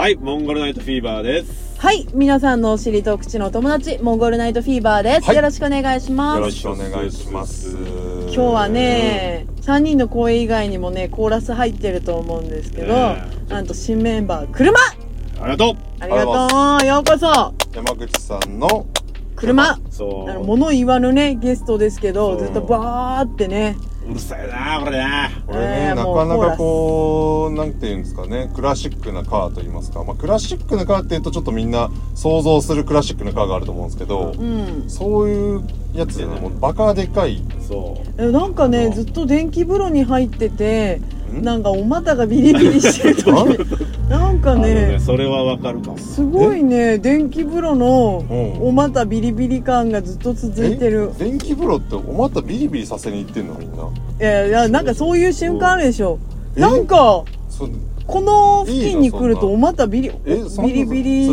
はい、モンゴルナイトフィーバーです。 はい、皆さんのお尻と口の友達、モンゴルナイトフィーバーです。 はい、 よろしくお願いします。 よろしくお願いします。 今日はね、3人の声以外にもね、コーラス入ってると思うんですけど、なんと新メンバー、車！ ありがとう！ ありがとう！ようこそ！ 山口さんの車！ そう。 物言わぬね、ゲストですけど、ずっとバーってね、 うるさいなこれな。 これね、なかなかこう、なんていうんですかね、クラシックなカーと言いますか。まあ、クラシックなカーって言うとちょっとみんな想像するクラシックなカーがあると思うんですけど、そういうやつでね、もうバカでかい。 そう。 なんかね、ずっと電気風呂に入ってて、なんかお股がビリビリしてる時なんかね、 それはわかるかも。 すごいね、電気風呂のお股ビリビリ感がずっと続いてる。 電気風呂ってお股ビリビリさせに行ってんのみんな。 いや、なんかそういう瞬間あるでしょ。なんかこの付近に来るとお股ビリビリって、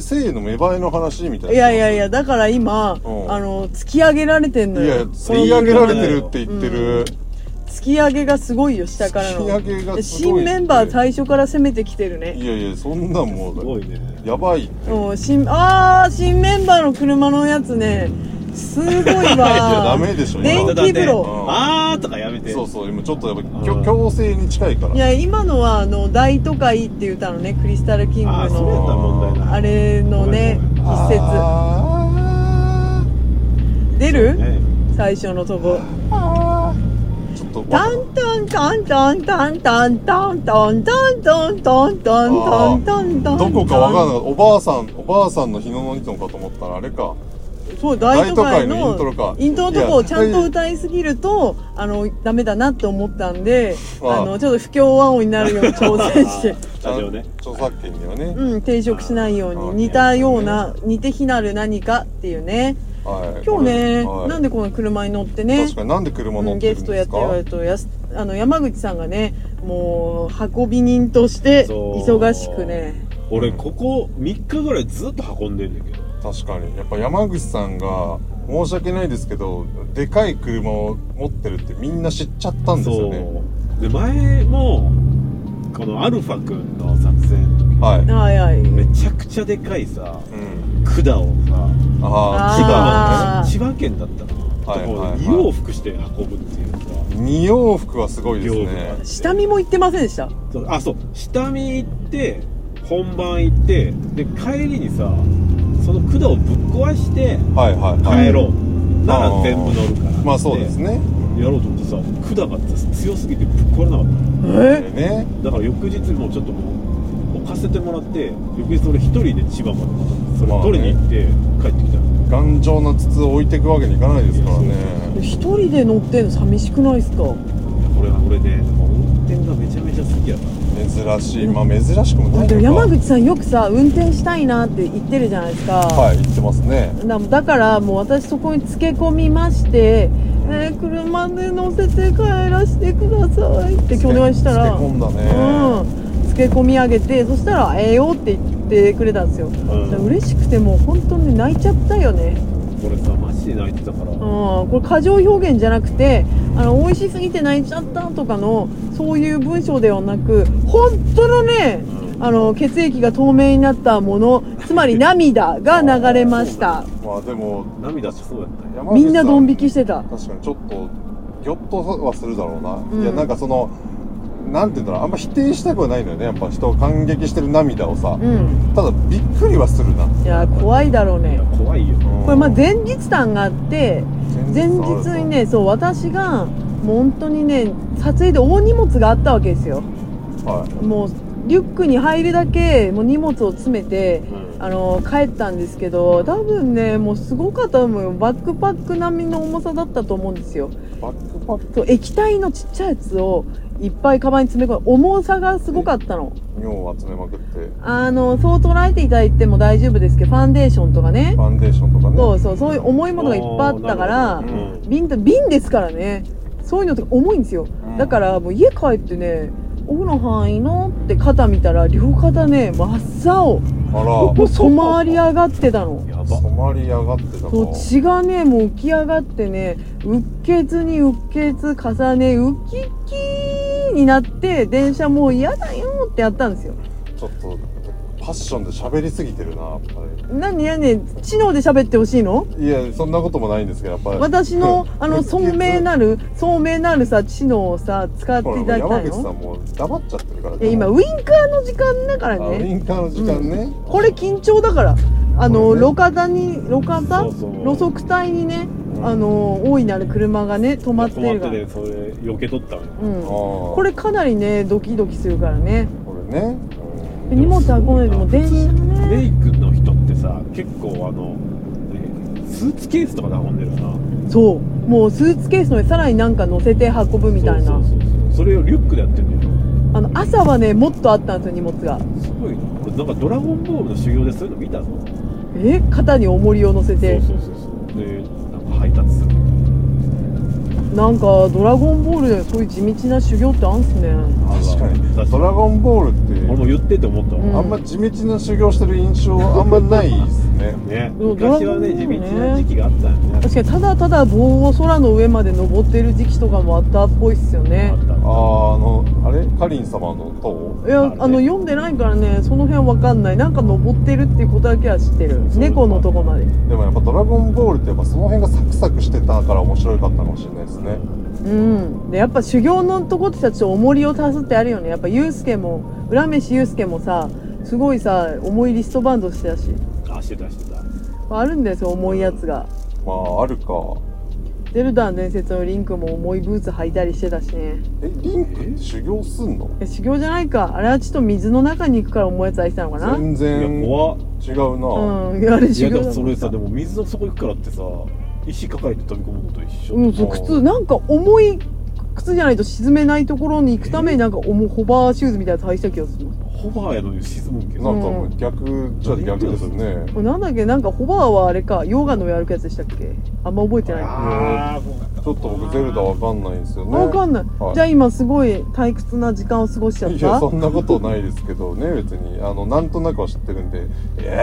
性の芽生えの話みたいな。 いやだから今突き上げられてんのよ。 いや、突き上げられてるって言ってる。 突き上げがすごいよ、下からの。新メンバー最初から攻めてきてるね。 いや、そんなんもうすごいね。 やばい。 新メンバーの車のやつね、すごいわ。 ダメでしょ。 電気風呂。 とかやめて。 そう、今ちょっとやっぱ強制に近いから。 いや、今のは大都会っていう歌のね、クリスタルキングのあれのね、一節。出る？最初のとこ。タンタンタンタンタンタンタンタンタンタンタンタンタンタンタン。 どこかわかんない。おばあさんの日ののとかと思ったらあれか。 そう、大都会のイントロか。 イントロとこをちゃんと歌いすぎるとダメだなって思ったんで、ちょっと不協和音になるように調整して著作権にはね、 抵触しないように似たような似て非なる何かっていうね。今日ね、なんでこの車に乗ってね、 確かになんで車乗ってるんですか？ゲストやって言われると山口さんがね、もう運び人として忙しくね。 俺ここ3日ぐらいずっと運んでんだけど。 確かにやっぱ山口さんが申し訳ないですけど、でかい車を持ってるってみんな知っちゃったんですよね。 で前もこのアルファくんの撮影の時、めちゃくちゃでかいさ、管をさ、千葉県だったな、2往復して運ぶっていうさ。 2往復はすごいですね。 下見も行ってませんでした？ そう、下見行って本番行って、で帰りにさ、その管をぶっ壊して帰ろうなら全部乗るから、 まあそうですね、 やろうと思ってさ、管が強すぎてぶっ壊れなかった。だから翌日もうちょっと置かせてもらって、翌日俺一人で千葉までそれ取りに行って帰ってきた。 頑丈な筒を置いていくわけにいかないですからね。 一人で乗ってんの寂しくないですか？ これね、運転がめちゃめちゃ好きやから。 珍しい。まあ珍しくもないのか。 山口さんよくさ、運転したいなって言ってるじゃないですか。 はい、言ってますね。 だからもう私そこにつけ込みまして、車で乗せて帰らせてくださいってお願いしたら、 つけ込んだね。 つけ込み上げて、そしたらよって言ってくれたんですよ。嬉しくてもう本当に泣いちゃったよね。 これさ、マジで泣いてたから。 これ過剰表現じゃなくて、美味しすぎて泣いちゃったとかのそういう文章ではなく、本当のね、血液が透明になったもの、つまり涙が流れました。 まあでも涙ってそうやったよ。 みんなドン引きしてた。 確かにちょっとギョッとはするだろうな。いや、なんかなんていうんだろう、あんま否定したくはないのよね。やっぱ人を感激してる涙をさ、ただびっくりはするな。 いや、怖いだろうね。 怖いよ。 これ前日談があって、前日にね、そう、私がもう本当にね、撮影で大荷物があったわけですよ。もうリュックに入るだけもう荷物を詰めて、帰ったんですけど、多分ね、もうすごかったと思うよ。バックパック並みの重さだったと思うんですよ。 バックパック？ そう、液体のちっちゃいやつをいっぱいカバンに詰め込む。重さがすごかったの。 尿を集めまくって。 そう捉えていただいても大丈夫ですけど、ファンデーションとかね。そういう重いものがいっぱいあったから、瓶ですからね。そういうのって重いんですよ。だからもう家帰ってね、奥の範囲のって肩見たら両肩ね、真っ青。もう染まり上がってたの。 染まり上がってたの。 血がね、もう浮き上がってね、うっ血にうっ血重ね、ウキッキーになって、電車もう嫌だよってやったんですよ。 ちょっとッションで喋りすぎてるな、やっぱり。 何知能で喋ってほしいの？ いや、そんなこともないんですけど、やっぱり。 私の、聡明なるさ、知能をさ、使っていただきたいの？ 山口さんもう黙っちゃってるからね。 今、ウインカーの時間だからね。 ウインカーの時間ね。 これ緊張だから。路側帯にね、大いなる車がね、止まってるから。 それ、避けとったのよ。 これかなりね、ドキドキするからね。 これね。 荷物運んでも電車ね。 メイクの人ってさ、結構スーツケースとかで運んでるな。 そう。もうスーツケースの上さらになんか乗せて運ぶみたいな。 そう。それをリュックでやってんだよ。 朝はね、もっとあったんですよ、荷物が。 すごいな。俺なんかドラゴンボールの修行でそういうの見たぞ。 肩に重りを乗せて。 そう。で、なんか配達する。 なんかドラゴンボールでそういう地道な修行ってあんすね。 確かに。ドラゴンボールって俺も言ってて思ったわ。 あんま地道な修行してる印象あんまないですね。 昔はね、地道な時期があったよね。 確かにただただ棒を空の上まで登ってる時期とかもあったっぽいっすよね。 あれカリン様の塔？ いや、読んでないからね、その辺わかんない。なんか登ってるっていうことだけは知ってる。猫のとこまで。 でもやっぱドラゴンボールってやっぱその辺がサクサクしてたから面白かったかもしれないですね。 でやっぱ修行のとこってさ、ちょっと重りを足すってあるよね。やっぱ浦飯祐介もさ、すごいさ、重いリストバンドしてたし。 してた。 あるんですよ、重いやつが。 まああるか。 ゼルダの伝説のリンクも重いブーツ履いたりしてたしね。 リンクって修行すんの？ 修行じゃないか。あれはちょっと水の中に行くから重いやつ履いてたのかな。 全然違うな。 あれ修行だ。 それさ、でも水の底行くからってさ、石抱えて飛び込むのと一緒。 そう、靴なんか重い靴じゃないと沈めないところに行くためになんかホバーシューズみたいなやつ履いてた気がする。 ホバーやのに沈むんけど。 なんか逆ですね。 なんだっけ、なんかホバーはあれか、溶岩の上歩くやつでしたっけ？あんま覚えてない。 ちょっと僕ゼルダわかんないんですよね。 わかんない。じゃあ今すごい退屈な時間を過ごしちゃった？ いや、そんなことないですけどね、別に。なんとなくは知ってるんで。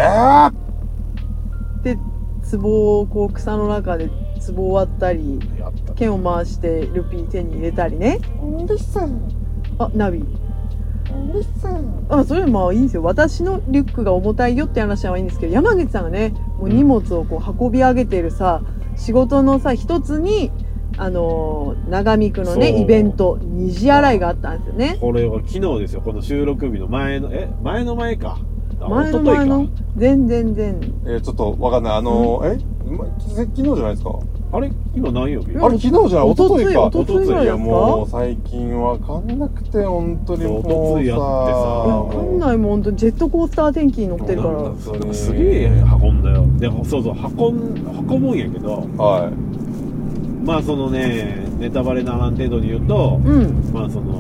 で、壺をこう草の中で壺を割ったり、剣を回してルピー手に入れたりね。ナビ。それまあいいんですよ。私のリュックが重たいよって話はいいんですけど、山口さんがね、もう荷物をこう運び上げてるさ、仕事のさ一つに長見区のねイベント虹洗いがあったんですよね。 これは昨日ですよ。この収録日の前の前か。 前の全然ちょっとわかんない。昨日じゃないですか。 あれ今何曜日？ あれ昨日じゃない、一昨日か。 一昨日いやもう最近わかんなくて本当にもうさ。 わかんないもん本当にジェットコースター天気に乗ってるから。 すげえ運んだよ。でもそう運ぶんやけど。はい。まあそのねネタバレならん程度に言うと、まあその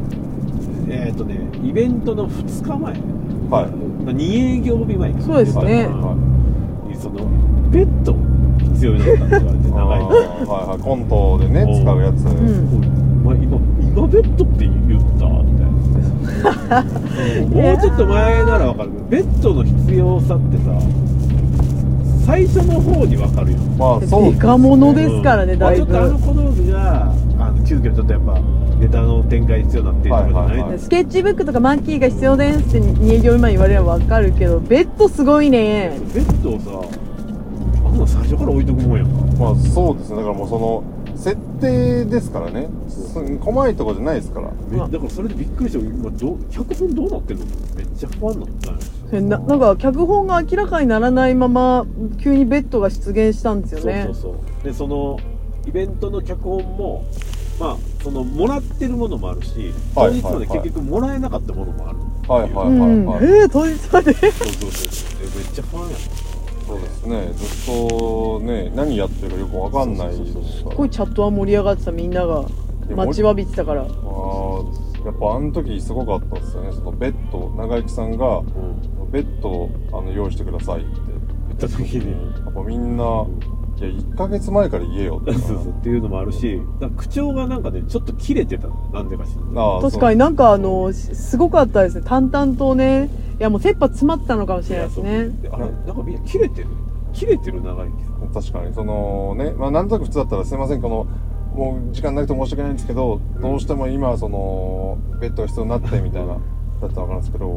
イベントの2日前。はい。2営業日前。 そうですね。 そのベッド必要になったって言われて長いコントでね使うやつ。 今ベッドって言ったみたいな。もうちょっと前ならわかるけど、ベッドの必要さってさ最初の方にわかるよ。 まあそうデカモノですからね、だいぶ。 ちょっと小道具が急遽ちょっとやっぱネタの展開必要になってるとかじゃない。 スケッチブックとかマッキーが必要ですって2営業前言われればわかるけど、ベッドすごいね。 ベッドをさ最初から置いとくもんやんか。 まあそうですね。だからもうその設定ですからね。細いとこじゃないですから。 だからそれでびっくりした。今脚本どうなってんの？めっちゃ不安なんだよ。 なんか脚本が明らかにならないまま急にベッドが出現したんですよね。 そうでそのイベントの脚本もまあそのもらってるものもあるし、当日まで結局もらえなかったものもある。当日まで。そうめっちゃ不安やん。 そうですね。ずっとね何やってるかよくわかんないですから。 すごいチャットは盛り上がってた。みんなが待ちわびてたから。やっぱあの時すごかったですよね。そのベッド長生さんが、ベッドを用意してくださいって言った時にやっぱみんないや1ヶ月前から言えよってっていうのもあるし、口調がなんかねちょっと切れてた。なんでかしら。 確かになんかすごかったですね。淡々とね。いやもう切羽詰まってたのかもしれないですね。 なんかみんな切れてる長生確かにそのね、まあなんとなく普通だったらすいませんもう時間なくて申し訳ないんですけど、どうしても今そのベッドが必要になってみたいなだったら分かるんですけど、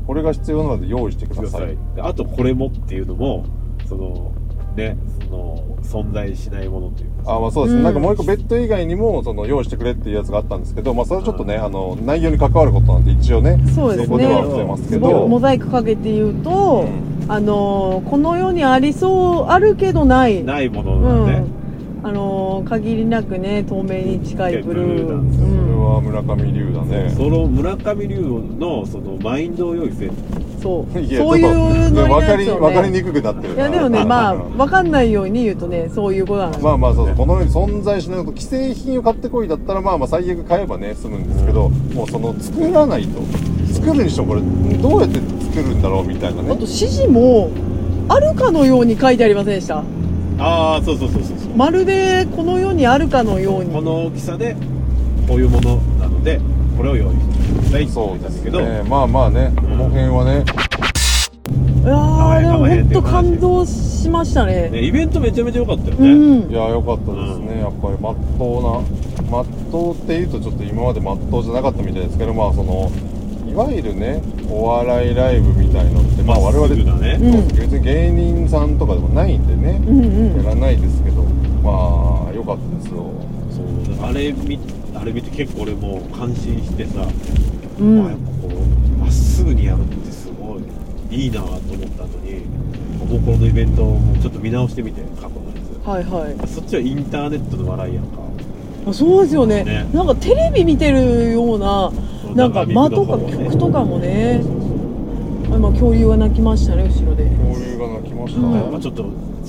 これが必要なので用意してください。 あとこれもっていうのもその存在しないものというか。 まあそうですね、なんかもう一個ベッド以外にもその用意してくれっていうやつがあったんですけど、まあそれはちょっとね、内容に関わることなんで一応ね、 そうですね、 そこでは伏せますけど、 モザイクかけて言うと、この世にありそうあるけどないものなんで、 限りなくね透明に近いブルーなんですよ。それは村上龍だね。 その村上龍のそのマインドを用意せる。 そういうの分かりにくくなってる。 いやでもね、まあ分かんないように言うとね、そういうことなんです。 まあそう、この世に存在しないこと、既製品を買ってこいだったらまあ最悪買えばね済むんですけど、もうその作らないと、作るにしてもこれどうやって作るんだろうみたいなね。 あと指示もあるかのように書いてありませんでした？ そう。 まるでこの世にあるかのように、 この大きさでこういうものなのでこれを用意してください。 そうですけど、まあね、この辺はね、 いやーでも本当感動しましたね。 イベントめちゃめちゃ良かったよね。 いや良かったですね。やっぱりまっとうっていうとちょっと今までまっとうじゃなかったみたいですけど、まあそのいわゆるねお笑いライブみたいのってまあ我々別に芸人さんとかでもないんでね、やらないですけど、まあ良かったですよ。 そう、あれ見て結構俺も感心してさ、やっぱこうまっすぐにやるってすごいいいなと思った後に、おもころのイベントもちょっと見直してみて、過去のやつ。はいはい。そっちはインターネットの笑いやんか。 そうですよね。なんかテレビ見てるような、なんか間とか曲とかもね。今恐竜が鳴きましたね、後ろで。 恐竜が鳴きましたね。 まあちょっと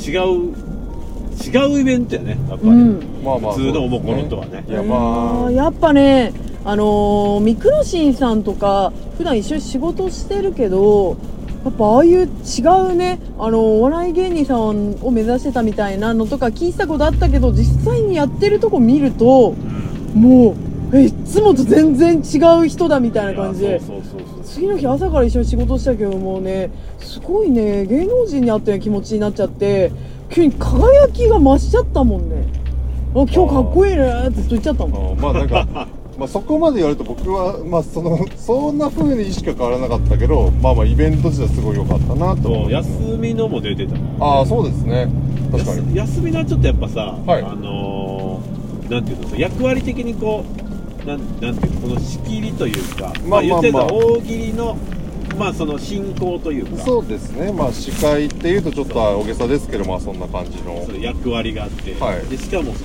違うイベントやね、やっぱり。普通のおもころとはね。 やっぱね、ミクロシンさんとか普段一緒に仕事してるけど、やっぱああいう違うね、お笑い芸人さんを目指してたみたいなのとか聞いたことあったけど、実際にやってるとこ見ると、もういつもと全然違う人だみたいな感じで、次の日朝から一緒に仕事したけど、もうねすごいね芸能人に会ったような気持ちになっちゃって、急に輝きが増しちゃったもんね。今日かっこいいねってずっと言っちゃったもん。 まあなんかまあそこまで言われると僕はまあそんな風に意識は変わらなかったけど、まあイベント自体すごい良かったなと。 休みのも出てた。 そうですね。確かに。 休みのはちょっとやっぱさ、なんていうの、役割的にこうなんていうの、この仕切りというか、言ってた大喜利のその進行というか。そうですね。司会っていうとちょっと大げさですけど、そんな感じの役割があって、でしかも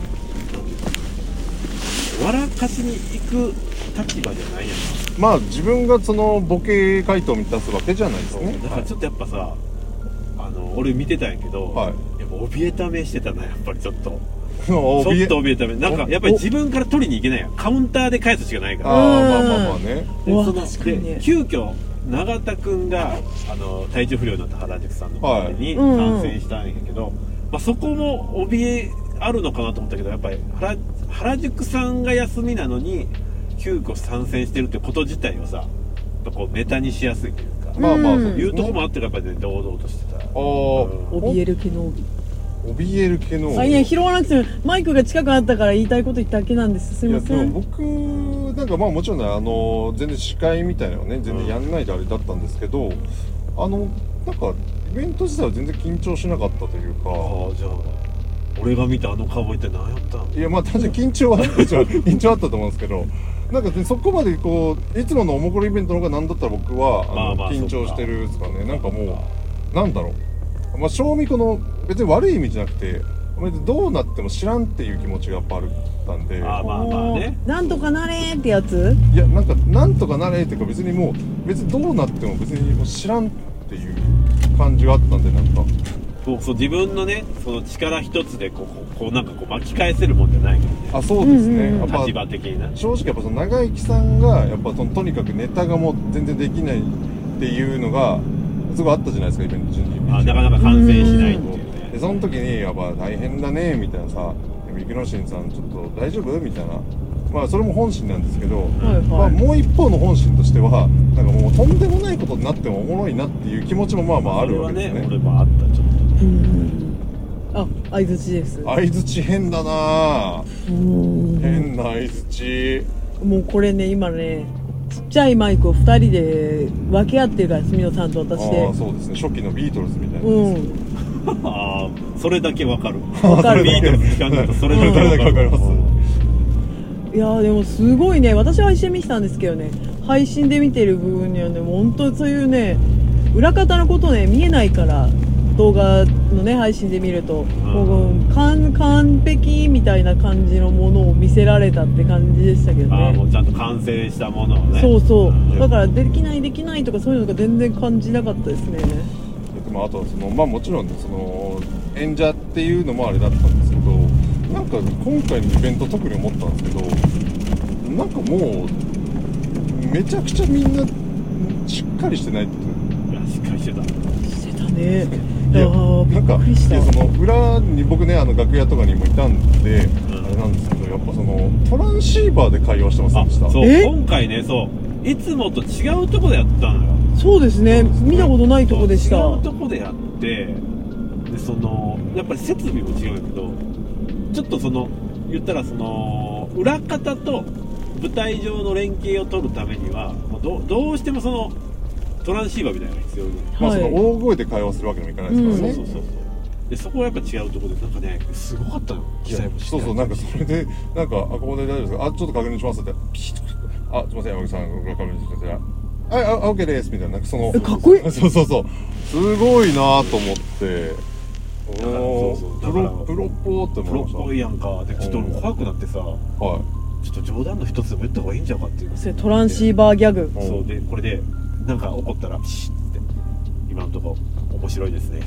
笑かしに行く立場じゃないやん。自分がそのボケ回答を満たすわけじゃないですね。だからちょっとやっぱさ、俺見てたんやけど、やっぱ怯えた目してたな、やっぱりちょっと怯えた目、なんかやっぱり自分から取りに行けないやん。カウンターで返すしかないから。 ね。 で急遽永田君が体調不良になった原宿さんの代わりに参戦したんやけど、そこも怯えあるのかなと思ったけど、やっぱり原宿さんが休みなのに急遽参戦してるってこと自体をさ、こうネタにしやすいというか、いうとこもあってやっぱり、ね、堂々としてた。 怯える毛の帯。 怯える毛の帯。 いや拾わなくても、マイクが近くなったから言いたいこと言っただけなんです。すいません。 いやでも僕なんかもちろんね、全然司会みたいなのね全然やんないであれだったんですけど、なんかイベント自体は全然緊張しなかったというか。じゃあ俺が見た顔一体何やったん？いや単純に緊張は緊張あったと思うんですけど、なんか、ね、そこまでこういつものおもころイベントの方が何だったら僕は緊張してるんですかね。なんかもうなんだろう、正味この別に悪い意味じゃなくて、どうなっても知らんっていう気持ちがやっぱあったんで、 ね、なんとかなれーってやつ？ いやなんとかなれーっていうか、別にもう別にどうなっても別にもう知らんっていう感じがあったんで、なんかそう自分のねその力一つでこうなんかこう巻き返せるもんじゃないからね。そうですね。やっぱ立場的にな。正直やっぱその長生さんがやっぱとにかくネタがもう全然できないっていうのがすごいあったじゃないですか、イベント中に。なかなか完成しないっていうね。でその時にやっぱ大変だねみたいなさ、ミクノシンさんちょっと大丈夫みたいな。それも本心なんですけど、もう一方の本心としてはなんかもうとんでもないことになってもおもろいなっていう気持ちもあるわけですね。俺もあったちょっと。 相づちです。 相づち変だな。変な相づち。 もうこれね今ねちっちゃいマイクを2人で分け合ってるから、住野さんと私で。 ああ、そうですね。初期のビートルズみたいな。 ああ、それだけわかる。 わかる。 ビートルズ聞かんとそれだけわかります。 いやーでもすごいね。私は配信見てたんですけどね、配信で見てる部分にはね、もう本当にそういうね、裏方のことね、見えないから、動画のね、配信で見ると、もう完璧みたいな感じのものを見せられたって感じでしたけどね。 ああ、もうちゃんと完成したものをね。 そうそう。だから、できないとかそういうのが全然感じなかったですね。 でもあとまあもちろんね、演者っていうのもあれだったんですけど、なんか今回のイベント特に思ったんですけど、なんかもうめちゃくちゃみんなしっかりしてないっていう。 いや、しっかりしてたね。 いや、なんか裏に僕ね、楽屋とかにもいたんで、あれなんですけど、やっぱトランシーバーで会話してませんでした？ そう、今回ね、そういつもと違うとこでやったのよ。 そうですね、見たことないとこでした。 違うとこでやって、でやっぱり設備も違うんだけど、ちょっと言ったら裏方と舞台上の連携を取るためにはどうしてもトランシーバーみたいなのが必要で、 まあ大声で会話するわけにもいかないですからね。 そうで、そこはやっぱ違うところで、なんかね、すごかったよ、機材も。 そうなんかそれで、なんか、ここで大丈夫ですか、ちょっと確認しますって、ピシッと、すいません、山口さん、確認してください。OK です、みたいな、なんかかっこいい。 そう、すごいなと思って、プロっぽーって思いました。 プロっぽいやんか。で、ちょっと怖くなってさ、ちょっと冗談の一つでも言った方がいいんちゃうかっていう。 それトランシーバーギャグ。 そうで、これで、なんか怒ったら、ピシッって、今のとこ面白いですね。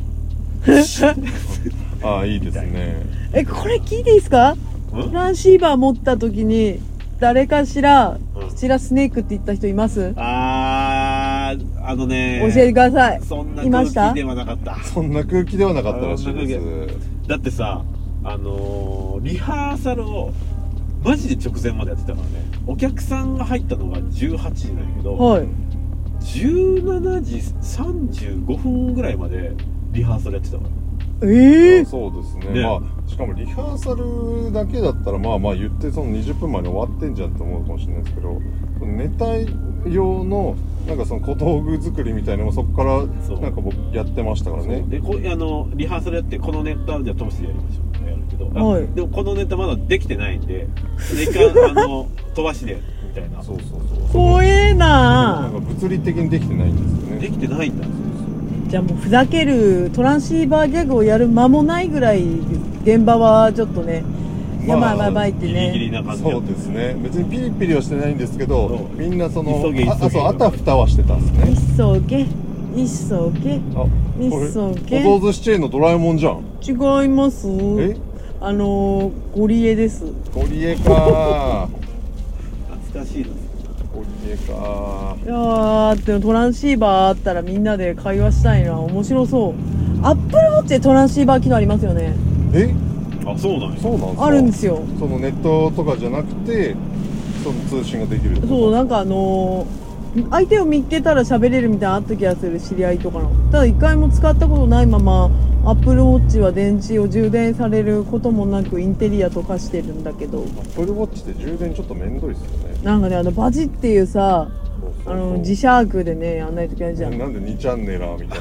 ああ、いいですね。 これ聞いていいですか？トランシーバー持った時に誰かしら、こちらスネークって言った人います？ 教えてください。 そんな空気ではなかった。 そんな空気ではなかったらしいです。 だってさ、リハーサルをマジで直前までやってたからね。お客さんが入ったのが18時なんやけど、 はい、 17時35分ぐらいまでリハーサルやってたから。 そうですね。まあしかもリハーサルだけだったらまあ言って20分前に終わってんじゃんって思うかもしれないですけど、ネタ用のなんか小道具作りみたいなのもそこからなんか僕やってましたからね。 でリハーサルやって、このネタじゃあ通してやりましょうってやるけど、でもこのネタまだできてないんで、一回飛ばしでみたいな。そう怖えな。 なんか物理的にできてないんですよね。 できてないんだ。 じゃあもうふざけるトランシーバーギャグをやる間もないぐらい現場はちょっとね、やばいってね、 ギリギリな感じ。 そうですね。別にピリピリはしてないんですけど、みんなあたふたはしてたんですね。 急げこれ小道寿司チェーンのドラえもんじゃん。 違います。ゴリエです。 ゴリエか。 懐かしいです。 ゴリエか。 いやー、でもトランシーバーあったらみんなで会話したいな。面白そう。アップルウォッチでトランシーバー機能ありますよね。 あ、そうなんですか。あるんですよ。 ネットとかじゃなくて通信ができる。 そう、なんか相手を見つけたら喋れるみたいなのあった気がする、知り合いとかの。ただ一回も使ったことないままアップルウォッチは電池を充電されることもなくインテリアとかしてるんだけど、 アップルウォッチって充電ちょっとめんどいっすよね。 なんかね、バジっていうさ、磁石でねやんないといけないじゃん。 なんで2チャンネラーみたい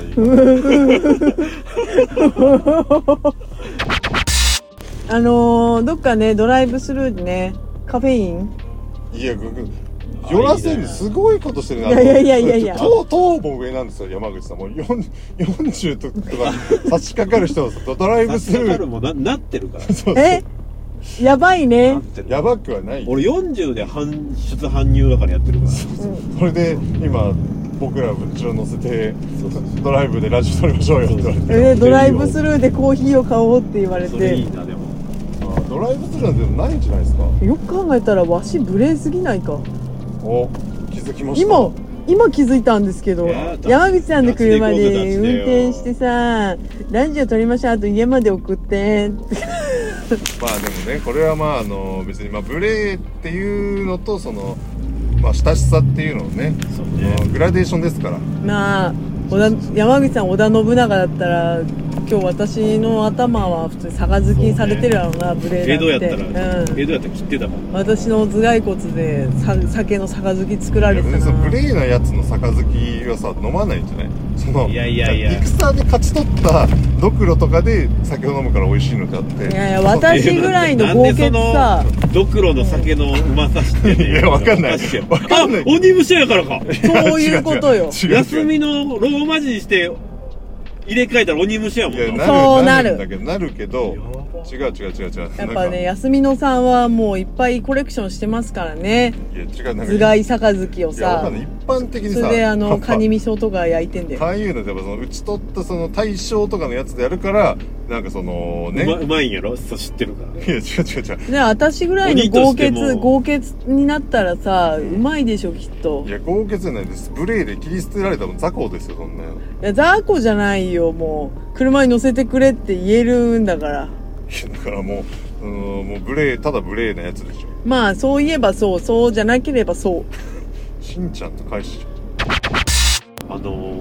などっかね、ドライブスルーでね、カフェイン、いや寄らせるすごいことしてるな。 いや糖も上なんですよ、山口さん。もう40とか差し掛かる人はドライブスルーもなってるから。 やばいね。 やばくはない。 俺40で搬出搬入だからやってるから。それで今僕ら後ろ乗せてドライブでラジオ撮りましょうよって言われて、 ドライブスルーでコーヒーを買おうって言われて。 それいいな。でもドライブスルーなんてないんじゃないですか。 よく考えたらわし無礼すぎないか。 気づきました。 今気づいたんですけど、山口さんの車で運転してさ、ラジオ撮りましょう、あと家まで送ってまあでもね、これは別に無礼っていうのと親しさっていうのをね、グラデーションですから。 まあ山口さん織田信長だったら今日今日私の頭は普通に杯にされてるやろな、無礼江戸やったら、 うん、 江戸やったら切ってたもん。 私の頭蓋骨で酒の杯作られてたな。 無礼なやつの杯はさ飲まないんじゃない？そのいやいやいや、 戦で勝ち取ったドクロとかで酒を飲むから美味しいのであって、 いやいや私ぐらいの豪傑さ、 ドクロの酒のうまさ知っていやわかんないわかんない。 鬼武者やからか。 そういうことよ。 休みのローマ字にして入れ替えたら鬼武者やもんな。 そうなるなるけど、違うやっぱね、休みのさんはもういっぱいコレクションしてますからね。 いや違う、 頭蓋杯をさ、 一般的にさ、 それでカニ味噌とか焼いてんだよ。 ああいうのでも打ち取ったその大将とかのやつでやるから、なんかそのね、 うまいんやろ、そう知ってるから。 いや違うね、私ぐらいの豪傑になったらさ、うまいでしょきっと。 いや豪傑じゃないです。無礼で切り捨てられたの雑魚ですよ、そんな。いや雑魚じゃないよ、もう車に乗せてくれって言えるんだから。 だからもう無礼、ただ無礼なやつでしょ。 まあそういえばそう、そうじゃなければそう。 しんちゃんと返しじゃん。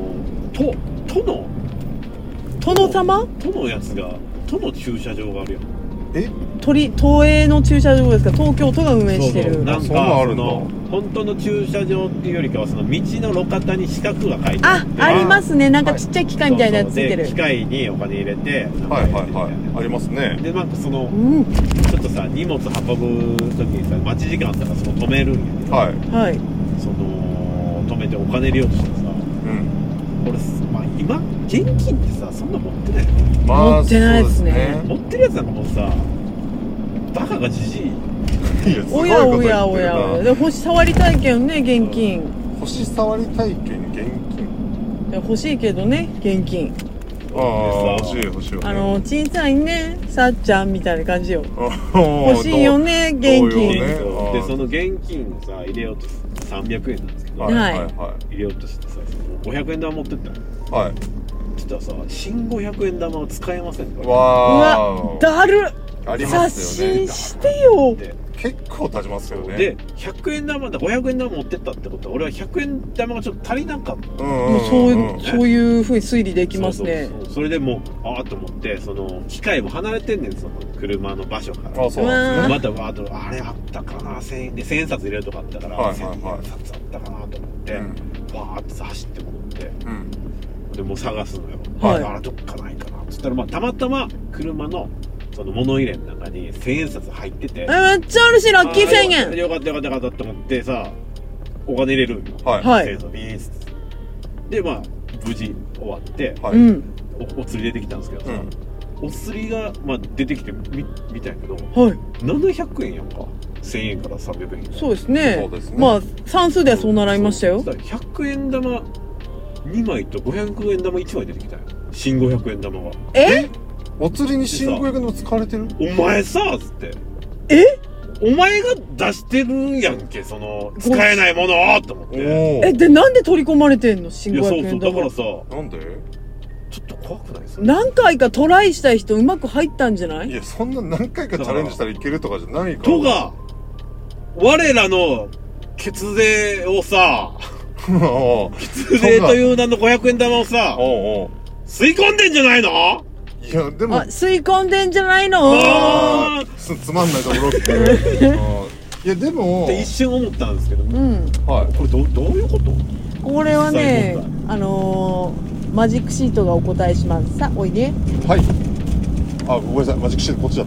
殿様都のやつが、都の駐車場があるよ。 都営の駐車場ですか？東京都が運営してる。 なんかその本当の駐車場っていうよりかはその道の路肩に四角が書いてあって、 ありますね。なんかちっちゃい機械みたいなやつついてる。 機械にお金入れて、 ありますね。 でなんかそのちょっとさ荷物運ぶ時にさ待ち時間あったらそこ止めるんやけど、 はい。 その止めてお金入れようとしてさ、俺まあ今現金ってさそんな持ってないよ。 持ってないですね。 持ってるやつなんかもうさバカがじじい。 おやおやおや。で星触りたいけどね、現金。 星触りたいけど現金。 欲しいけどね、現金。 欲しい。 小さいね、さっちゃんみたいな感じよ。欲しいよね、現金。 でその現金をさ入れようと300円なんですけど、入れようとしてさ500円玉持ってったの。 はい。 そしたらさ新500円玉は使えませんか。 うわだる。 ありますよね。 刷新してよ。 結構経ちますけどね。 で100円玉だ500円玉持ってったってことは俺は100円玉がちょっと足りなかった。 そういう風に推理できますね。 それでもうあと思ってその機械も離れてんねん、その車の場所から。 そうなんですね。 またあれあったかな、1000円で1000円札入れるとかあったから1000円札あったかなと思ってバーッて走って戻ってでもう探すのよ。あれどっかないかなっつったらたまたま車のその物入れの中に1000円札入ってて、 めっちゃ嬉しい、ラッキー1000円。 よかったって思ってさお金入れるんよ。 はい。 1000円札ビーッで無事終わってお釣り出てきたんですけどさ、お釣りが出てきてみたいけど700円やんか。1000円から300円。 そうですね。算数ではそう習いましたよ。 100円玉2枚と500円玉1枚出てきたよ、新500円玉が。 お釣りに新500円玉使われてる？ お前さつってお前が出してるやんけ、その使えないものと思って。 でなんで取り込まれてんの新500円玉。 だからさ、 なんでちょっと怖くないですか？ 何回かトライした人うまく入ったんじゃない？ いやそんな何回かチャレンジしたらいけるとかじゃないから。 とが我らの血税をさ血税という名の500円玉をさ吸い込んでんじゃないの？ いやでも吸い込んでんじゃないの？ つまんないところっていやでもって一瞬思ったんですけど、 これどういうこと？ これはねマジックシートがお答えします。さあおいで。 はい。ごめんなさい、マジックシートこっちだった。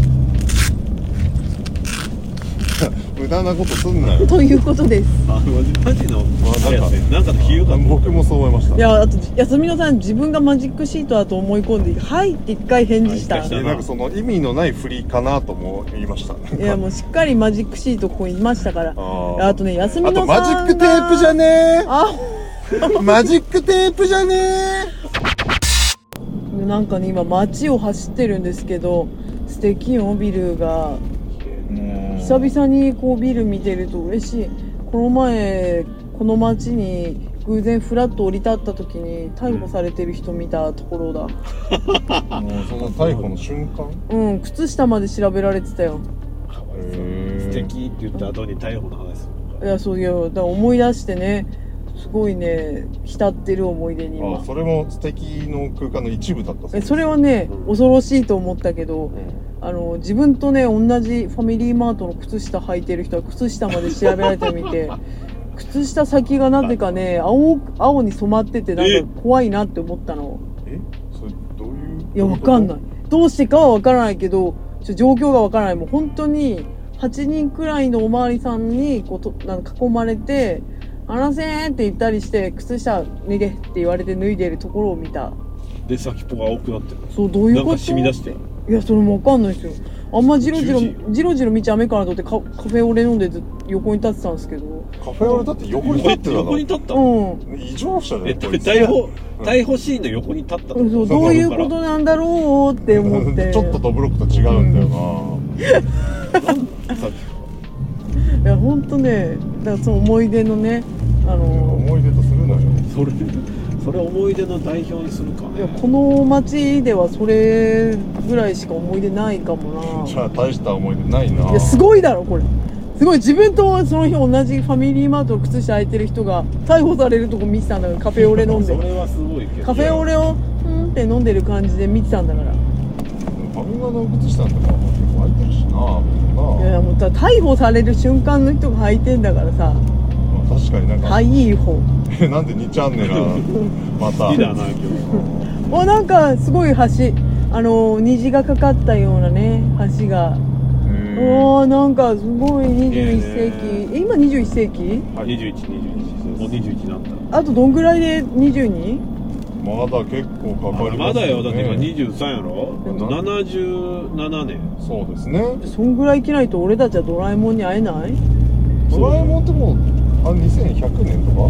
無駄なことすんなよ。 ということです。 マジのなんか比喩が僕もそう思いました。 いや、あと安美さん自分がマジックシートだと思い込んではいって一回返事した。 なんかその意味のない振りかなとも言いました。 いやもうしっかりマジックシートここにいましたから。あとね安美さんがあとマジックテープじゃねー。マジックテープじゃねー。なんかね今街を走ってるんですけど素敵よビルが。久々にこうビル見てると嬉しい。この前この街に偶然フラッと降り立った時に逮捕されてる人見たところだ。 もうその逮捕の瞬間？ 靴下まで調べられてたよ。 素敵って言った後に逮捕の話するのか。 いやそういやだから思い出してね、 すごいね浸ってる思い出に今。 それも素敵の空間の一部だったそうです。 それはね、恐ろしいと思ったけど、自分とね同じファミリーマートの靴下履いてる人は靴下まで調べられてみて靴下先がなぜかね青に染まっててなんか怖いなって思ったの。 それどういう？ いやわかんない。どうしてかはわからないけど状況がわからない。もう本当に8人くらいのおまわりさんになんか囲まれて「あらせーん」って言ったりして靴下脱げって言われて脱いでるところを見た。 で先っぽが青くなってる。 そうどういうこと？ なんか染み出してる。 いやそれもわかんないですよ。あんまじろじろ見ちゃダメかなと思ってカフェオレ飲んで横に立ってたんですけど。 カフェオレだって横に立ってたの？ 横に立ったの？ 異常者だよ。 逮捕シーンの横に立ったの？ そうどういうことなんだろうって思ってちょっとドブロックと違うんだよな。 いやほんとねだからその思い出のね思い出とするのよ。 それ思い出の代表にするか。 いやこの街ではそれぐらいしか思い出ないかもな。 じゃあ大した思い出ないな。 いやすごいだろこれ。すごい自分とその日同じファミリーマートの靴下履いてる人が逮捕されるとこ見てたんだからカフェオレ飲んでそれはすごいけどカフェオレをって飲んでる感じで見てたんだから。 ファミマの靴下って結構履いてるしな。 いやもう逮捕される瞬間の人が履いてんだからさ。 確かになんかはいい方なんで2チャンネルまた好きだな今日なんかすごい橋虹がかかったようなね橋がなんかすごい21世紀今21世紀 21もう21になった。 あとどんぐらいで 22？ まだ結構かかりますよね。 まだよだって今23やろ。77年。 そうですね。 そんぐらい生きないと俺たちはドラえもんに会えない？ ドラえもんってもう2100年とか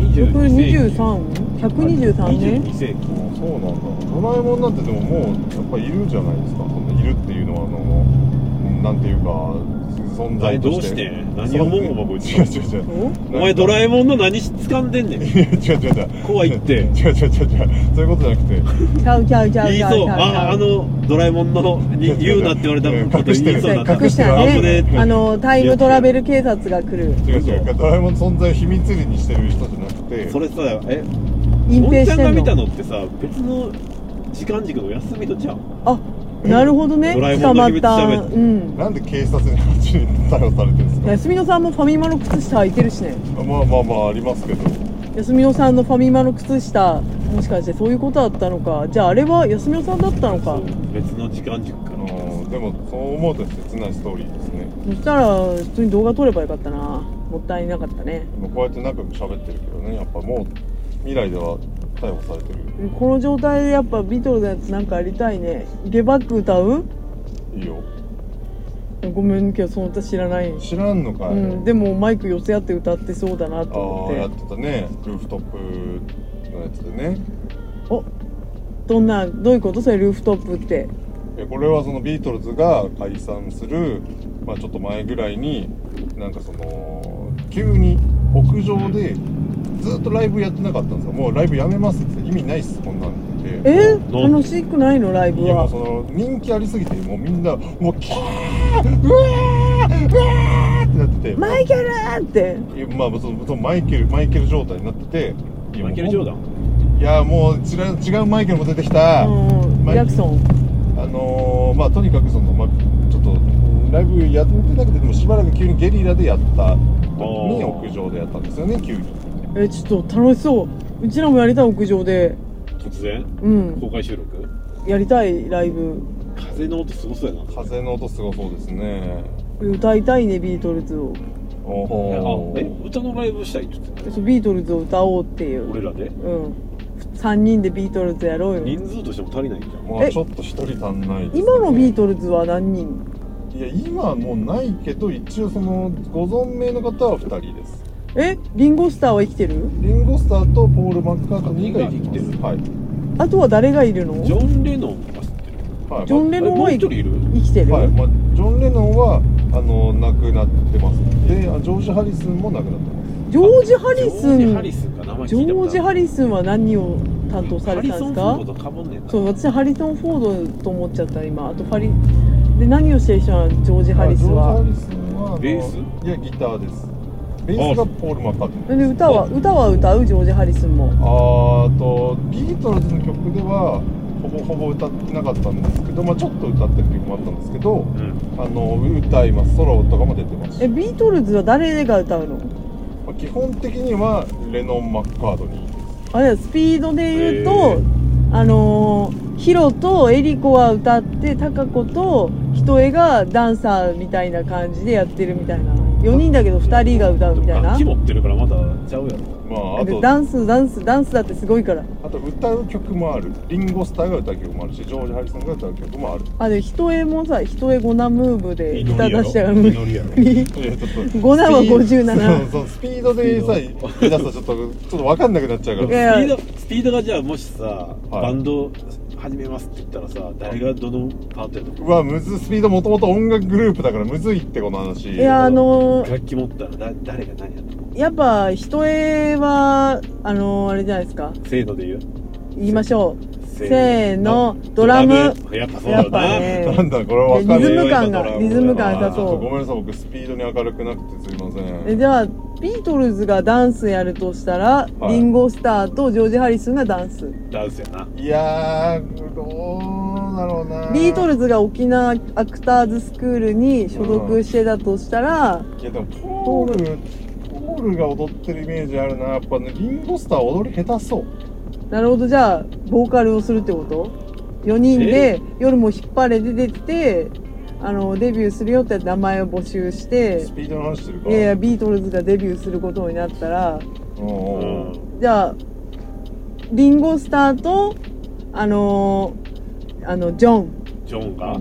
123年 22世紀。 そうなんだ。ドラえもんなんてでももうやっぱいるじゃないですか。いるっていうのはなんていうか存在として。 何をもごもご言って違うお前ドラえもんの何掴んでんねん。違う怖いって。 違うそういうことじゃなくて言いそうドラえもんの言うなって言われたこと言いそうな隠したねタイムトラベル警察が来る。 違うドラえもんの存在を秘密裏にしてる人じゃなくてそれさ隠蔽してんの。 おんちゃんが見たのってさ別の時間軸の休みとちゃう。 なるほどね。捕まった。 なんで警察に逮捕されてるんですか。 休みのさんもファミマの靴下履いてるしね。 まあありますけど。 休みのさんのファミマの靴下もしかしてそういうことだったのか。じゃああれは休みのさんだったのか。 別の時間軸かな。 でもそう思うと切ないストーリーですね。 そしたら普通に動画撮ればよかったな。もったいなかったね。 こうやって仲良く喋ってるけどねやっぱもう未来では逮捕されてる。 この状態でやっぱビートルズのやつなんかやりたいね。ゲバック歌う？ いいよ。 ごめんけどその歌知らない。 知らんのかい。 でもマイク寄せ合って歌ってそうだなと思って。 やってたね。ルーフトップのやつでね。 どういうことそれルーフトップって。 これはそのビートルズが解散するちょっと前ぐらいになんかその急に屋上でずっとライブやってなかったんですよ。もうライブやめますって意味ないっすこんなんで。楽しくないのライブは。 いやもうその人気ありすぎてもうみんなもうキャーうわーってなっててマイケルって。 そのマイケル状態になってて。 マイケルジョーダン。いやもう違うマイケルも出てきた。 ジャクソン。 とにかくそのちょっとライブやってなくてでもしばらく急にゲリラでやった時に屋上でやったんですよね急に。 ちょっと楽しそう。うちらもやりたい屋上で。 突然公開収録やりたいライブ。 風の音すごそうやな。 風の音すごそうですね。 歌いたいねビートルズを。 歌のライブしたいって言ってた。 ビートルズを歌おうっていう。 俺らで 3人でビートルズやろうよ。 人数としても足りないんじゃん。 ちょっと1人足んないですね。 今のビートルズは何人？ いや今はもうないけど一応そのご存命の方は2人です。 リンゴスターは生きてる？ リンゴスターとポール・マッカートニーが生きてる。はい。 あとは誰がいるの？ ジョン・レノンが知ってる。 ジョン・レノンは生きてる？ はい。ジョン・レノンは亡くなってます。で、ジョージ・ハリスンも亡くなってます。 ジョージ・ハリスン。 ジョージ・ハリスンは何を担当されたんですか？そう、私ハリソン・フォードと思っちゃった今。あとで何をしてる人はジョージ・ハリスは？ ジョージ・ハリスンはベース？ いやギターです。 ベースがポール・マッカートニー。 で歌は歌うジョージ・ハリスンも。 ビートルズの曲ではほぼ歌ってなかったんですけど、まあちょっと歌ってる曲もあったんですけど、歌います。ソロとかも出てます。 ビートルズは誰が歌うの？ まあ、基本的にはレノン・マッカートニーです。 あれスピードで言うと、ヒロとエリコは歌って、タカコとヒトエがダンサーみたいな感じでやってるみたいな。4人だけど2人が歌うみたいな。 楽器持ってるからまたちゃうやろ。 まああとダンスだってすごいから。 あと歌う曲もある。リンゴスターが歌う曲もあるし、ジョージ・ハリソンが歌う曲もある。 でヒトエもさ、ヒトエゴナムーブで歌出したら祈りやろ。 ゴナは57。 そうスピードでさ言い出すとちょっと分かんなくなっちゃうから。 スピードがじゃあもしさ、バンド始めますって言ったらさ、誰がどのパートやと？ うわむず。スピードもともと音楽グループだからむずいってこの話。 楽器持ったら誰が何やったの？ やっぱ人絵はあれじゃないですか。 せーので言いましょう。せーの、ドラム。 やっぱそうだな。 ね、なんだこれは分かんない。 リズム感がそう。 ごめんなさい、僕スピードに明るくなくてすいません。 じゃあビートルズがダンスやるとしたら、リンゴスターとジョージ・ハリスンがダンスやな。 いやー、どうだろうな。 ビートルズが沖縄アクターズスクールに所属してたとしたら、 いやでもポールが踊ってるイメージあるな。やっぱね、リンゴスター踊り下手そう。 なるほど。じゃあボーカルをするってこと？ 4 人で夜も引っ張れで出てて、デビューするよって名前を募集して。 スピードの話してるか？ いやビートルズがデビューすることになったら、じゃあリンゴスターとジョンが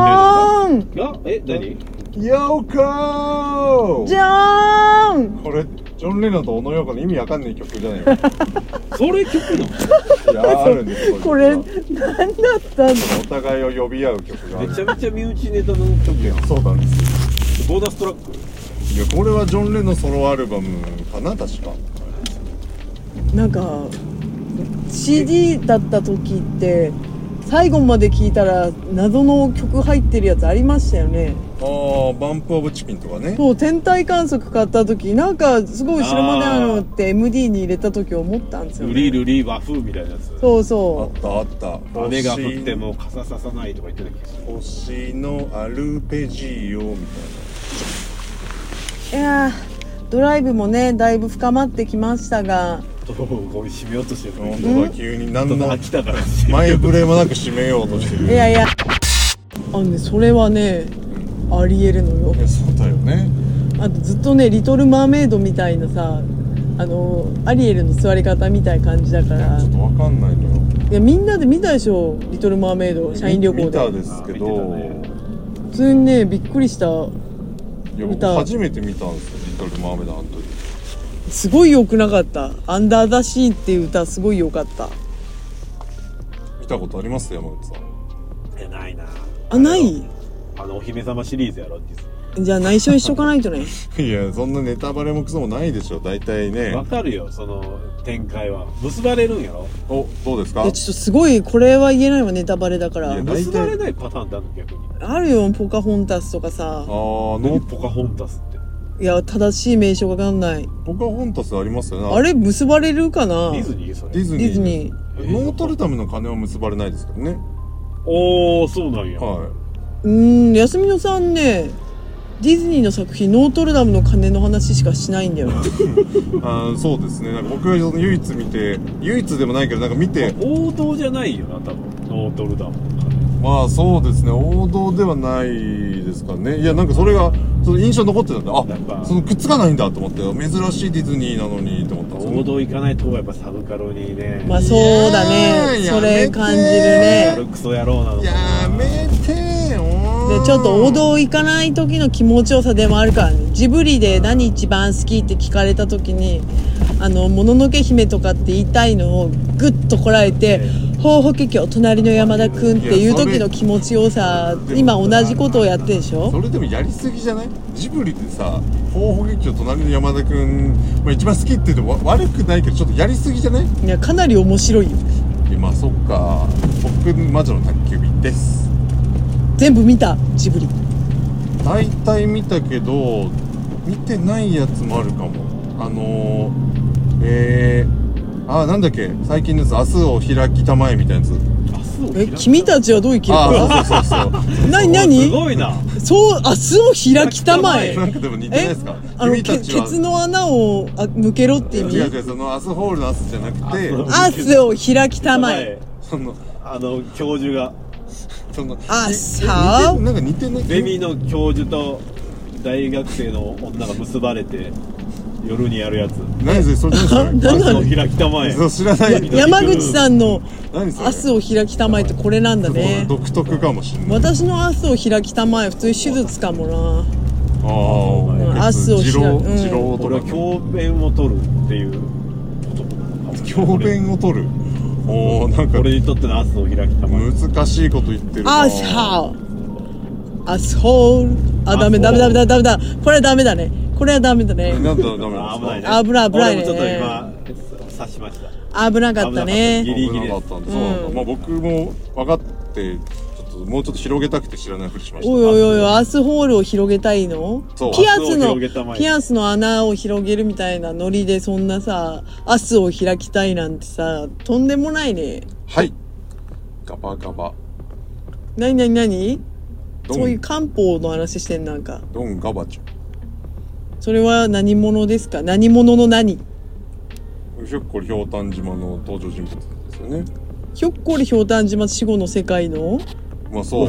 何？ ヨーコー！ ジョーン！ これジョン・レノンと小野洋子の意味わかんない曲じゃないの？ それ曲なの？ いやあるんですよ。 これ何だったの？ お互いを呼び合う曲がある。 めちゃめちゃ身内ネタの曲やん。 そうなんですよ。ボーナストラック？ いやこれはジョン・レノンソロアルバムかな確か。 なんか CD だった時って最後まで聴いたら謎の曲入ってるやつありましたよね。 バンプオブチキンとかね。 そう、天体観測買った時なんかすごい後ろまであるのって MD に入れた時思ったんですよね。 ルリ和風みたいなやつ。 そうそう。 あった雨が降っても傘ささないとか言ってたっけ？ 星のアルペジオみたいな。いやドライブもねだいぶ深まってきましたが、 ごめん締めようとしてる。 本当だ、急に何の飽きたから前触れもなく締めようとしてる。 いやね、それはね、ありえるのよ。 そうだよね。 あとずっとねリトルマーメイドみたいなさ、アリエルの座り方みたいな感じだから。 ちょっとわかんないのよ。 いやみんなで見たでしょ、リトルマーメイド社員旅行で。 見たですけど、 普通にねびっくりした。 いや僕初めて見たんですよ、リトルマーメイド。あの時すごい良くなかった？アンダー・ザ・シーっていう歌すごい良かった。 見たことあります山口さん？ いやないな。 ない？ お姫様シリーズやろって言う。 じゃあ内緒にしとかないとね。 いやそんなネタバレもクソもないでしょ大体ね。 わかるよ、その展開は結ばれるんやろ。 どうですか？ いやちょっとすごいこれは言えないわ、ネタバレだから。 結ばれないパターンってあるの？逆にあるよ、ポカホンタスとかさ。 何ポカホンタスって？ いや正しい名称がわかんない。 ポカホンタスありますよね。 あれ結ばれるかな？ ディズニー？それディズニー。ノートルダムの鐘は結ばれないですけどね。 そうなんや。 はい。 休みのさんね、ディズニーの作品ノートルダムの鐘の話しかしないんだよ。 そうですね。なんか僕が唯一見て、唯一でもないけどなんか見て、 王道じゃないよな多分ノートルダムの鐘。 まあそうですね、王道ではないですかね。いやなんかそれがその印象残ってたんで、そのくっつかないんだと思って、珍しいディズニーなのにと思ったんですよ。 王道行かないとやっぱサブカルにね。 まあそうだね、それ感じるね。 クソ野郎なのかな。 やめてよ。 でちょっと王道行かない時の気持ちよさでもあるからね。ジブリで何一番好きって聞かれた時にもののけ姫とかって言いたいのをグッとこらえて、ほうほけきょ隣の山田くんっていう時の気持ちよさ、今同じことをやってるでしょ。 それでもやりすぎじゃない？ジブリってさ、ほうほけきょ隣の山田くん、一番好きって言うと悪くないけどちょっとやりすぎじゃない？ いやかなり面白いよ。 まあそっか。僕魔女の宅急便です。 全部見た？ジブリ大体見たけど見てないやつもあるかも。なんだっけ、最近のやつ、明日を開きたまえみたいなやつ。 君たちはどう生きるか。 そう何すごいな。 そう、明日を開きたまえ。 なんかでも似てないですか。 ケツの穴を向けろって意味。 違う、そのアスホールのアスじゃなくて、 明日を開きたまえ。 教授がなんか似てない。 ゼミの教授と大学生の女が結ばれて夜にやるやつ。 何それ明日を開きたまえ。 知らない。 山口さんの明日を開きたまえってこれなんだね。 独特かもしれない。 私の明日を開きたまえ普通に手術かもな。 明日を開く。 これは教鞭を取るっていう教鞭を取る。なんか俺にとっての明日を開きたまえ。 難しいこと言ってるな。 アスホール。ダメだ。これはダメだね。これはダメだね。 なんだダメなんですか。 危ないね。 ちょっと今刺しました。 危なかったね。 ギリギリだったんで。そうなんだ。僕も分かってもうちょっと広げたくて知らないふりしました。 おいアスホールを広げたいの？ピアスの穴を広げるみたいなノリでそんなさ、アスを開きたいなんてさ、とんでもないね。 はい。ガバガバ。 なに？そういう漢方の話してんなんか。 ドンガバチョ。 それは何者ですか？何者の何？ ひょっこりひょうたん島の登場人物ですよね。 ひょっこりひょうたん島死後の世界の？ まあそう、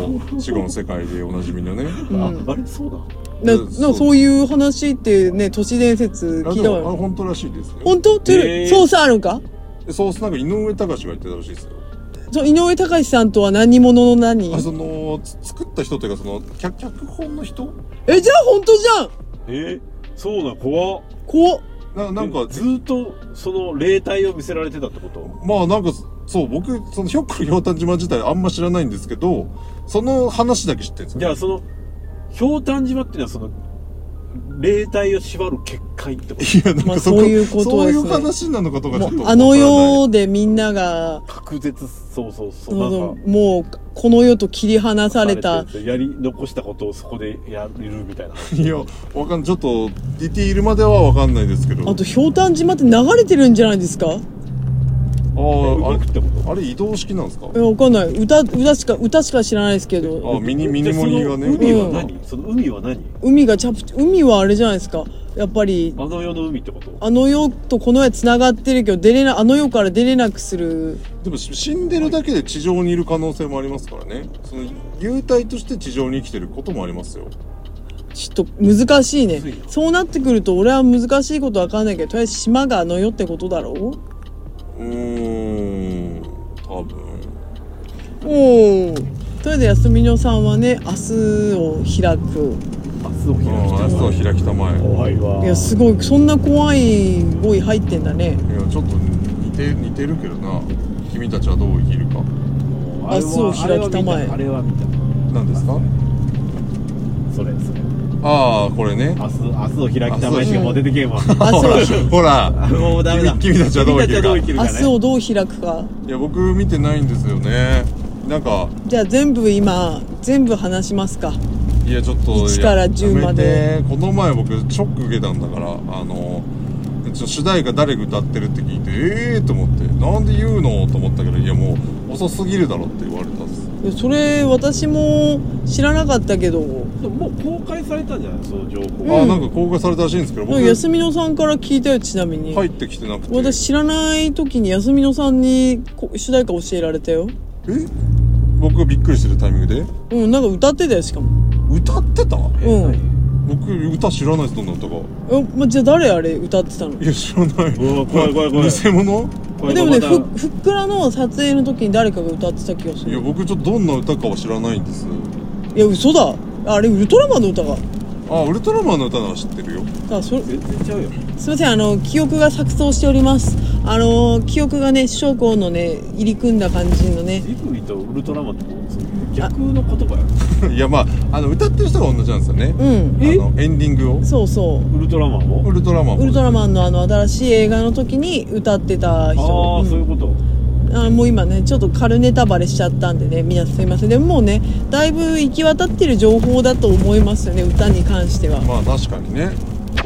死後の世界でおなじみのね。 あれそうだ。 そういう話ってね、都市伝説聞いたわよ。 本当らしいですよ。 本当？ソースあるんか？ ソースなんか井上隆が言ってたらしいですよ。 井上隆さんとは何者の何？ 作った人というか脚本の人？ じゃあ本当じゃん。 そうだ、怖っ。 なんかずっとその霊体を見せられてたってこと？ まあなんかそう、僕そのひょっこりひょうたん島自体あんま知らないんですけど、その話だけ知ってるんですよ。 じゃあそのひょうたん島っていうのはその霊体を縛る結界ってこと？ いや、なんかそういうことですね。 そういう話なのかとかちょっとあの世でみんなが隔絶、そうなんかもうこの世と切り離されたやり残したことをそこでやるみたいな。 いや、ちょっとディティールまではわかんないですけど。 あとひょうたん島って流れてるんじゃないですか？ あれ移動式なんですか？ わかんない。歌しか知らないですけど。 ミニモニがね。 海は何？その海は何？ 海はあれじゃないですか。やっぱりあの世の海ってこと？ あの世とこの世繋がってるけどあの世から出れなくする。 でも死んでるだけで地上にいる可能性もありますからね。その幽体として地上に生きてることもありますよ。 ちょっと難しいね。そうなってくると俺は難しいことわかんないけど、とりあえず島があの世ってことだろう？ 多分。 とりあえず休みのさんはね、明日を開く。 明日を開きたまえ。 怖いわ。 いや、すごい、そんな怖い語彙入ってんだね。 いや、ちょっと似てるけどな。君たちはどう生きるか。 明日を開きたまえ。 あれは見た。 何ですか？ それ。 これね。 明日を開きたまえしかもう出てけんわ。 ほら。 もうダメだ。 君たちはどう生きるか。 明日をどう開くか。 いや、僕見てないんですよね。なんか。 じゃあ全部話しますか。 いや、ちょっと。 1から10まで。 この前僕ショック受けたんだから、主題歌誰が歌ってるって聞いて、と思って、なんで言うのと思ったけど、いやもう遅すぎるだろって言われたんです。 それ私も知らなかったけど、 もう公開されたんじゃないその情報？ なんか公開されたらしいんですけど、僕休みのさんから聞いたよ。ちなみに入ってきてなくて、 私知らない時に休みのさんに主題歌教えられたよ。 僕がびっくりしてるタイミングで？ なんか歌ってたよ。しかも歌ってた？僕歌知らないです。どんな歌が。 じゃあ誰あれ歌ってたの？ いや、知らない。 怖い偽物？ でもね、ふっくらの撮影の時に誰かが歌ってた気がする。 いや、僕ちょっとどんな歌かは知らないんです。 いや、嘘だ。あれウルトラマンの歌が。 ウルトラマンの歌なら知ってるよ。 全然ちゃうよ。 すいません、記憶が錯綜しております。記憶がね、証拠のね、入り組んだ感じのね。 ジブリとウルトラマンって逆の言葉や。 いや、まあ、歌ってる人が同じなんですよね。エンディングを。 そう。 ウルトラマンも？ ウルトラマンの新しい映画の時に歌ってた人。 そういうこと。 もう今ね、ちょっと軽ネタバレしちゃったんでね、皆さんすいません。でももうね、だいぶ行き渡ってる情報だと思いますよね、歌に関しては。 まあ確かにね。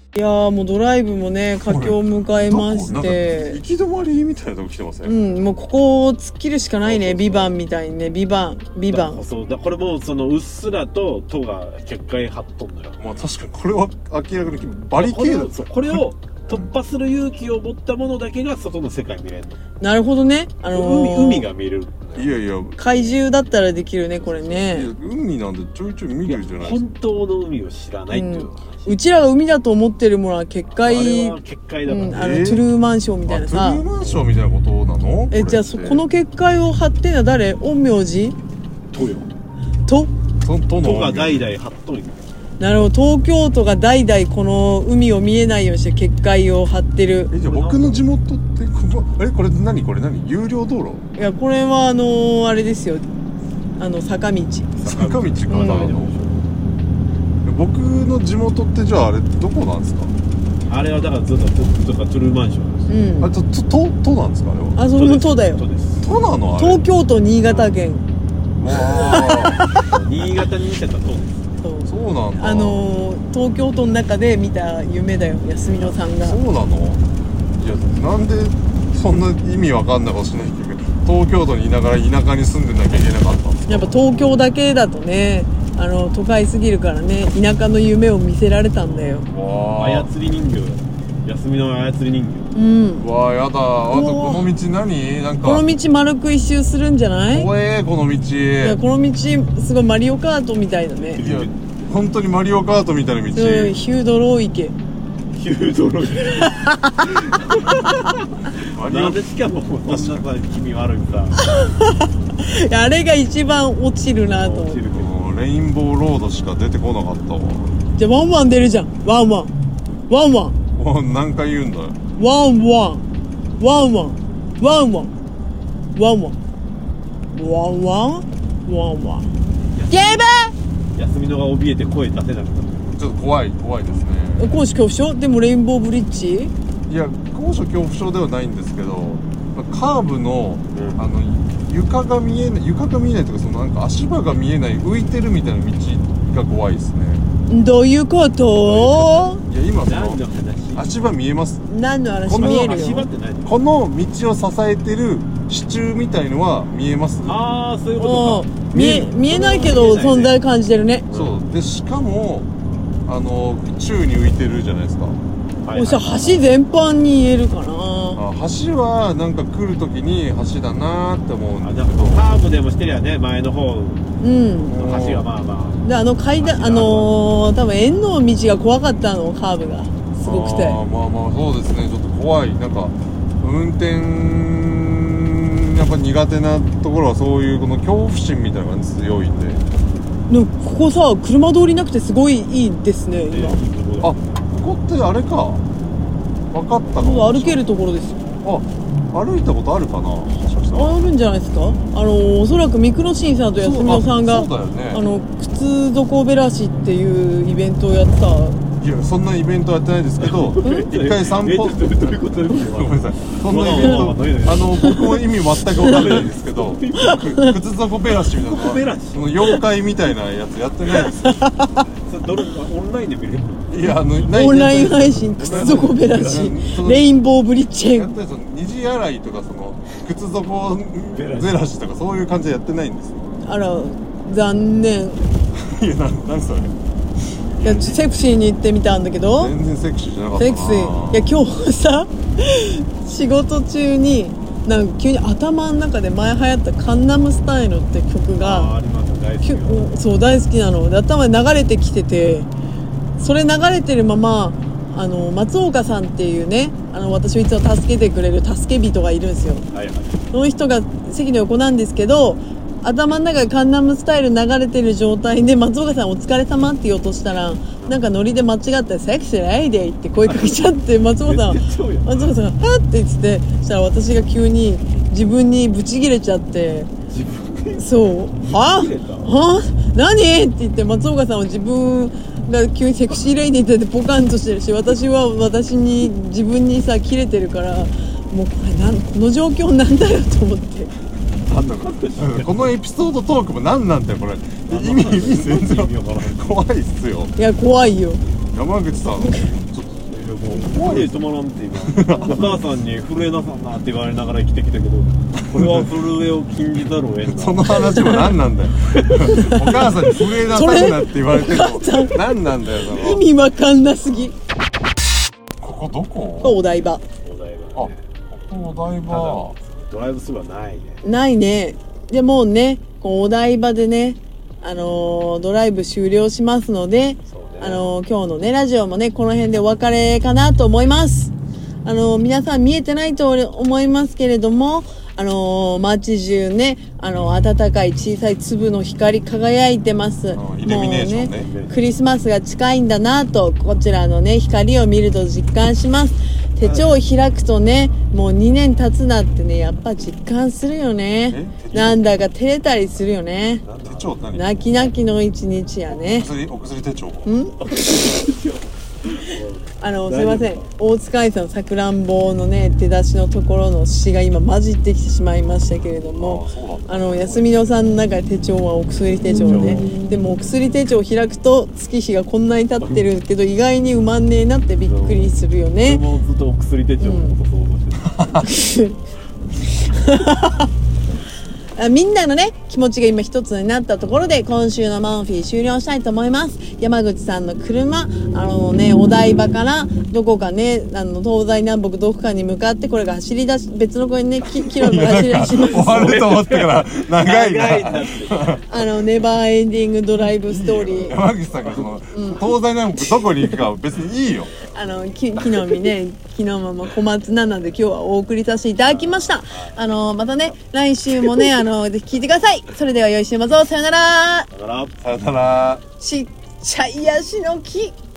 いやーもうドライブもね佳境を迎えまして行き止まりみたいなとこ来てません？ もうここを突っ切るしかないね。ビバンみたいにね。ビバンそうだ、これもそのうっすらと「と」が結界張っとんのよ。 まあ確かにこれは明らかにバリケード。 これを突破する勇気を持ったものだけが外の世界見れるの。 なるほどね。 海が見れる。 いやいや怪獣だったらできるねこれね。 海なんでちょいちょい見るじゃないですか。 本当の海を知らないっていう話。 うちらが海だと思ってるものは結界。 あれは結界だからね。 トゥルーマンショーみたいなさ。 トゥルーマンショーみたいなことなの？ じゃあこの結界を張ってんのは誰？陰陽師？ とよ。 とが代々張っとる。 なるほど。東京都が代々この海を見えないようにして結界を張ってる。 じゃあ僕の地元ってこれ何有料道路？ いやこれはあれですよ。坂道か、僕の地元ってじゃああれどこなんですか？ あれはだからずっとトゥルーマンショーです。 都なんですか？あれは。 それも都だよ。 都なの？あれ東京都新潟県。 新潟に見せた都です。 そうなんだ。 東京都の中で見た夢だよ、安見野さんが。 そうなの？いやなんでそんな意味わかんないことしないけど東京都にいながら田舎に住んでなきゃいけなかったんですか？ やっぱ東京だけだとね都会すぎるからね、田舎の夢を見せられたんだよ。 操り人形、休みの操り人形。 わあやだ。あとこの道何？なんかこの道丸く一周するんじゃない？ 怖えこの道。 いやこの道すごいマリオカートみたいだね。 いや本当にマリオカートみたいな道。 ヒュードロー池。 ヒュードロー池。なんでしかもそんな君悪いさ。 あれが一番落ちるなと思って。 レインボーロードしか出てこなかったわ。 じゃあワンワン出るじゃん。ワンワン何回言うんだよ。 ワンワンゲーム。 休みのが怯えて声出せなくなった。 ちょっと怖いですね。 高所恐怖症？でもレインボーブリッジ？ いや高所恐怖症ではないんですけど、カーブの、床が見えないというか、そのなんか足場が見えない浮いてるみたいな道が怖いですね。 どういうこと？ いや今その足場見えます？ 何の話？見えるよ。 足場って何？ この道を支えてる支柱みたいのは見えます？ ああそういうことか。 見えないけど存在感じてるね。 そうで、しかも宙に浮いてるじゃないですか。 橋全般に言えるかな。 橋はなんか来るときに橋だなーって思うんだけど、 カーブでもしてりゃね、前の方の橋がまあまあで階段多分円の道が怖かったの、カーブがすごくて。 まあそうですね。ちょっと怖い。なんか運転やっぱ苦手なところはそういうこの恐怖心みたいなのが強いんで。 でもここさ車通りなくてすごいいいですね今。 ここってあれか、分かったかも。 歩けるところですよ。 歩いたことあるかな。 あるんじゃないですか。おそらくミクロシンさんと安見さんが、 そうだよね、 靴底べらしっていうイベントをやってた。 いやそんなイベントやってないですけど一回散歩。 どういうこと？ごめんなさい。そんなイベント僕も意味全く分かんないんですけど靴底べらしみたいなその妖怪みたいなやつやってないです。 オンラインで見れるの？ いやオンライン配信靴底べらしレインボーブリッジやったり、虹洗いとかその靴底べらしとかそういう感じでやってないんですよ。 あら残念。 いや何それ。 いやセクシーに行ってみたんだけど全然セクシーじゃなかったな。 セクシー。いや今日さ仕事中になんか急に頭の中で前流行ったカンナムスタイルって曲があります大好き。 そう大好きなので頭に流れてきてて、それ流れてるまま松岡さんっていうね私をいつも助けてくれる助け人がいるんですよ。その人が席の横なんですけど、頭の中でカンナムスタイル流れてる状態で松岡さんお疲れ様って言おうとしたら、なんかノリで間違ってセクシーレイディって声かけちゃって松岡さんがはって言ってて、そしたら私が急に自分にブチギレちゃって、そうは何って言って松岡さんは自分が急にセクシーレイディってポカンとしてるし、私は自分にさキレてるから、もうこの状況なんだよと思って。 このエピソードトークも何なんだよこれ。意味全然怖いっすよ。 いや怖いよ。 山口さんちょっともう手止まらんって今お母さんに震えなさんなって言われながら生きてきたけど、これは震えを禁じざるを得んな。 その話も何なんだよお母さんに震えなさんなって言われても何なんだよその意味わかんなすぎ。 ここどこ？ お台場。 あ、ここお台場。 ドライブスルーはないね。 ないね。でもうね、こうお台場でね、ドライブ終了しますので、今日のねラジオもねこの辺でお別れかなと思います。皆さん見えてないと思いますけれども、街中ね暖かい小さい粒の光輝いてます。もうねクリスマスが近いんだなとこちらのね光を見ると実感します。手帳を開くとねもう2年経つなってねやっぱ実感するよね。なんだか照れたりするよね。 手帳何？ 泣き泣きの一日やね。 お薬手帳？ すいません、大塚愛さんさくらんぼのね出だしのところの詩が今混じってきてしまいましたけれども、安見野さんの中で手帳はお薬手帳で、でもお薬手帳を開くと月日がこんなに経ってるけど意外に埋まんねえなってびっくりするよね。 俺もずっとお薬手帳のこと想像してたみんなのね気持ちが今一つになったところで今週のマンフィー終了したいと思います。山口さんの車お台場からどこかね東西南北どこかに向かってこれが走り出し別の子にねキロが走り出します。 終わると思ってから長いなネバーエンディングドライブストーリー。 山口さんがその、東西南北どこに行くか別にいいよ。昨日も小松菜なんで今日はお送りさせていただきました。またね来週もねぜひ聞いてください。それでは良い週末を。さよなら。 さよなら。 ちっちゃいヤシの木。